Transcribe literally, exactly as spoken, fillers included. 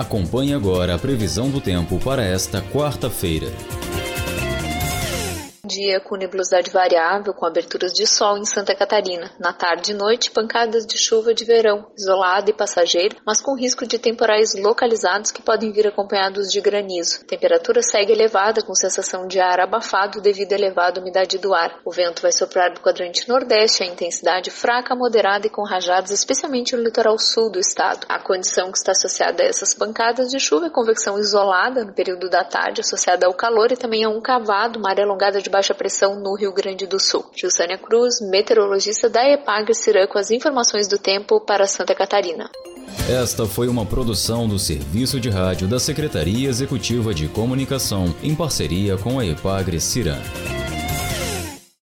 Acompanhe agora a previsão do tempo para esta quarta-feira. Dia com nebulosidade variável, com aberturas de sol em Santa Catarina. Na tarde e noite, pancadas de chuva de verão, isolada e passageira, mas com risco de temporais localizados que podem vir acompanhados de granizo. A temperatura segue elevada, com sensação de ar abafado devido à elevada umidade do ar. O vento vai soprar do quadrante nordeste, a intensidade fraca, moderada e com rajadas, especialmente no litoral sul do estado. A condição que está associada a essas pancadas de chuva é convecção isolada no período da tarde, associada ao calor e também a um cavado, uma área alongada de baixa pressão no Rio Grande do Sul. Gilsânia Cruz, meteorologista da EPAGRE-CIRAM, com as informações do tempo para Santa Catarina. Esta foi uma produção do Serviço de Rádio da Secretaria Executiva de Comunicação, em parceria com a EPAGRE-CIRAM.